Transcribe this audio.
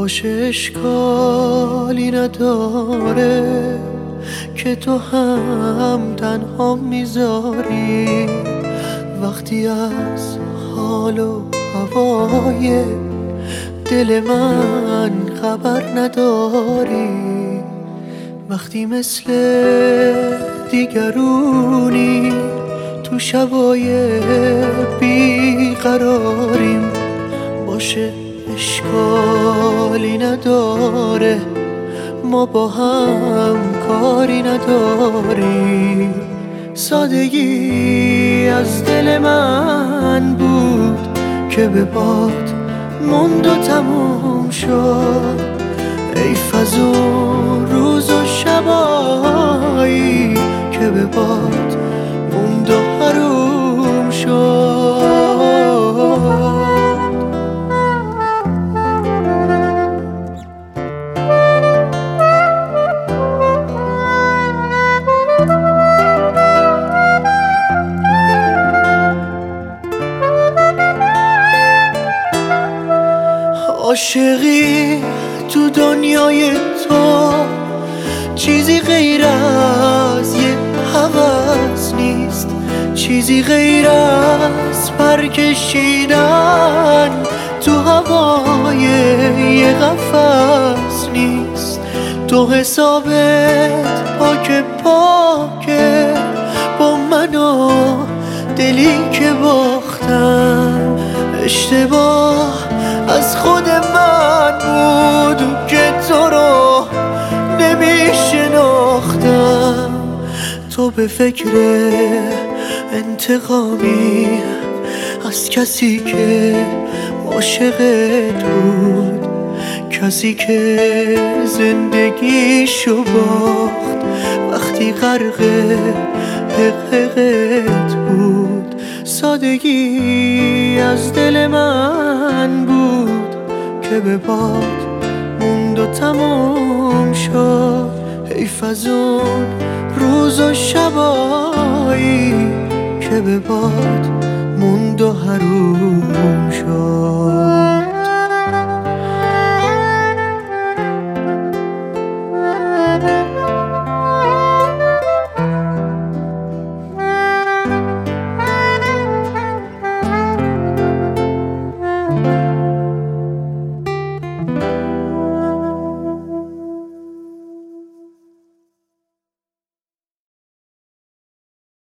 باشه اشکالی نداره که تو هم تنها میذاری وقتی از حال و هوای دل من خبر نداری، وقتی مثل دیگرونی تو شبای بیقراریم. باشه اشکالی نداره ما با هم کاری نداریم. سادگی از دل من بود که به باد موند و تموم شد. حیف از اون روز و شبایی که به باد موند و حروم شد. عاشقی تو دنیای تو چیزی غیر از یه هوس نیست، چیزی غیر از پر کشیدن تو هوای یه قفس نیست. تو حسابت پاک پاکه با من و دلی که باختم. اشتباه از خود من بود که تو رو نمیشناختم. تو به فکر انتقامی از کسی که عاشقت بود، کسی که زندگیشو باخت وقتی غرق حقیقت بود. سادگی از دل من بود که به باد موند و تموم شد. حیف از اون روز و شبایی که به باد موند و حروم شد.